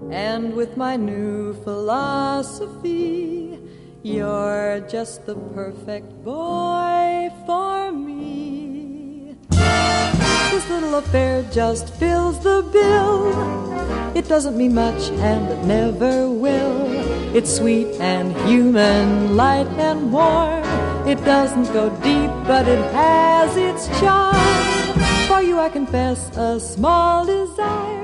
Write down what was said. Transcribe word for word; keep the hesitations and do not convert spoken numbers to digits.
And with my new philosophy, you're just the perfect boy for me. This little affair just fills the bill. It doesn't mean much and it never will. It's sweet and human, light and warm. It doesn't go deep, but it has its charm. For you I confess a small desire